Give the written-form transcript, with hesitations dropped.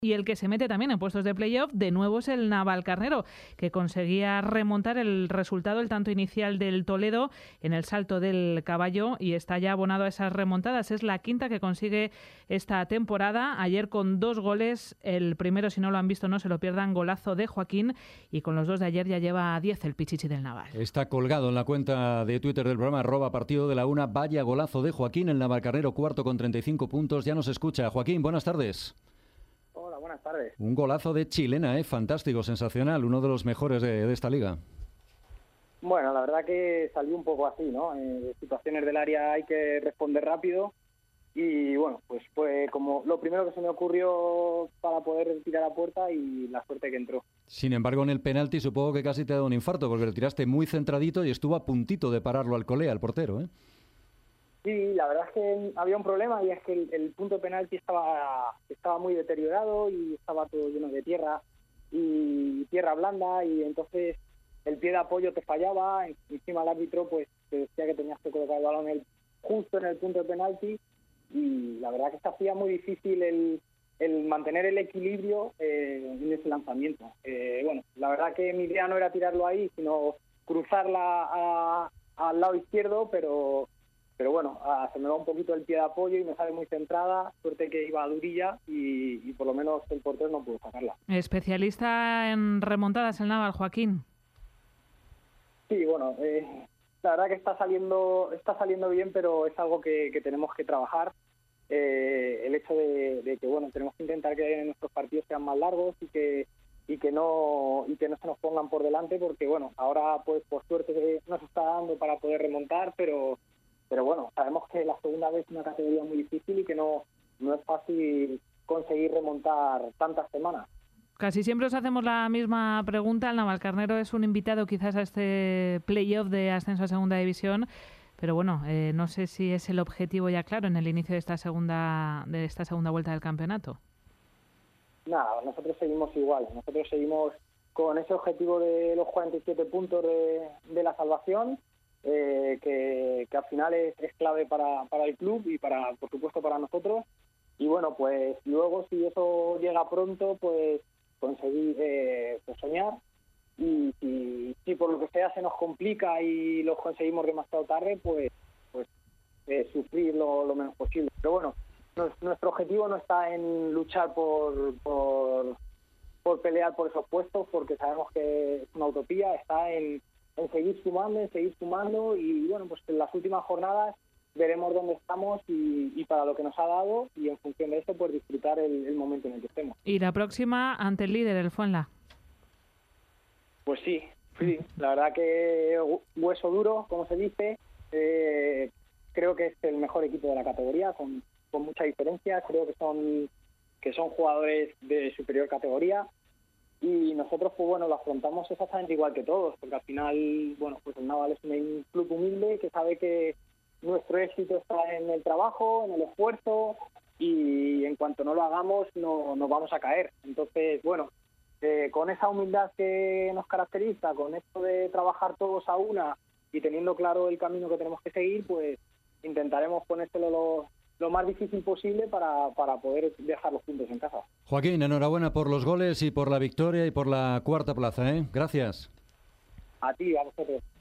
Y el que se mete también en puestos de playoff de nuevo es el Navalcarnero, que conseguía remontar el resultado, el tanto inicial del Toledo en el Salto del Caballo, y está ya abonado a esas remontadas. Es la quinta que consigue esta temporada. Ayer con 2 goles, el primero, si no lo han visto, no se lo pierdan, golazo de Joaquín, y con los 2 de ayer ya lleva 10 el Pichichi del Naval. Está colgado en la cuenta de Twitter del programa @partido de la una. Vaya golazo de Joaquín, el Navalcarnero, cuarto con 35 puntos. Ya nos escucha. Joaquín, buenas tardes. Hola, buenas tardes. Un golazo de chilena, fantástico, sensacional, uno de los mejores de esta liga. Bueno, la verdad que salió un poco así, ¿no? Situaciones del área hay que responder rápido y bueno, pues fue como lo primero que se me ocurrió para poder tirar a puerta y la suerte que entró. Sin embargo, en el penalti supongo que casi te ha dado un infarto porque lo tiraste muy centradito y estuvo a puntito de pararlo al Colea, al portero, ¿eh? Sí, la verdad es que había un problema y es que el punto de penalti estaba muy deteriorado y estaba todo lleno de tierra y tierra blanda, y entonces el pie de apoyo te fallaba. Encima el árbitro pues te decía que tenías que colocar el balón justo en el punto de penalti, y la verdad que se hacía muy difícil el mantener el equilibrio en ese lanzamiento. Bueno, la verdad que mi idea no era tirarlo ahí, sino cruzarla al lado izquierdo, pero bueno, se me va un poquito el pie de apoyo y me sale muy centrada. Suerte que iba a durilla y por lo menos el portero no pudo sacarla. Especialista en remontadas el Naval, Joaquín. Sí, bueno, la verdad que está saliendo bien, pero es algo que tenemos que trabajar. El hecho de que bueno, tenemos que intentar que nuestros partidos sean más largos y que no se nos pongan por delante, porque bueno, ahora pues por suerte nos está dando para poder remontar, pero bueno, sabemos que la segunda vez es una categoría muy difícil y que no es fácil conseguir remontar tantas semanas. Casi siempre os hacemos la misma pregunta. El Navalcarnero es un invitado quizás a este playoff de ascenso a segunda división, pero bueno, no sé si es el objetivo ya claro en el inicio de esta segunda vuelta del campeonato. Nada, nosotros seguimos igual. Nosotros seguimos con ese objetivo de los 47 puntos de la salvación, que al final es clave para el club y por supuesto para nosotros. Y bueno, pues luego si eso llega pronto, pues conseguir pues soñar, y si por lo que sea se nos complica y lo conseguimos demasiado tarde, pues sufrir lo menos posible. Pero bueno, nuestro objetivo no está en luchar por pelear por esos puestos, porque sabemos que es una utopía. Está en seguir sumando y bueno, pues en las últimas jornadas veremos dónde estamos y para lo que nos ha dado, y en función de eso pues disfrutar el momento en el que estemos. Y la próxima ante el líder, el Fuenla. Pues sí, la verdad que hueso duro, como se dice. Creo que es el mejor equipo de la categoría, con mucha diferencia. Creo que son jugadores de superior categoría, y nosotros pues bueno, lo afrontamos exactamente igual que todos, porque al final bueno, pues el Naval es un club humilde que sabe que nuestro éxito está en el trabajo, en el esfuerzo, y en cuanto no lo hagamos no nos vamos a caer. Entonces bueno, con esa humildad que nos caracteriza, con esto de trabajar todos a una y teniendo claro el camino que tenemos que seguir, pues intentaremos ponérselo lo más difícil posible para poder dejar los puntos en casa. Joaquín, enhorabuena por los goles y por la victoria y por la cuarta plaza, ¿eh? Gracias. A ti, a vosotros.